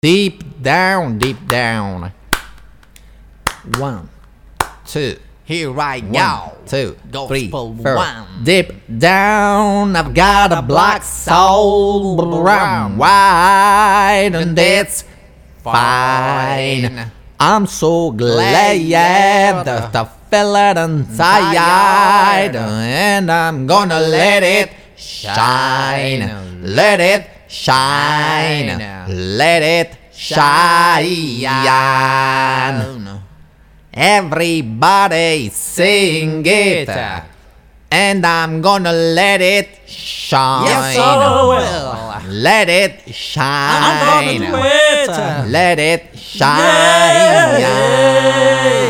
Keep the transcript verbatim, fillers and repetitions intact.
Deep down, deep down. One, two. Here I One, go. two, three, Gospel four. one. Deep down, I've got a black soul, brown, white, and that's fine. I'm so glad that I feel it inside, and I'm gonna let it shine, let it shine, let it shine. Everybody sing it, and I'm gonna let it shine. Yes, I will. Let it shine. I'm gonna do it. Let it shine. Yeah.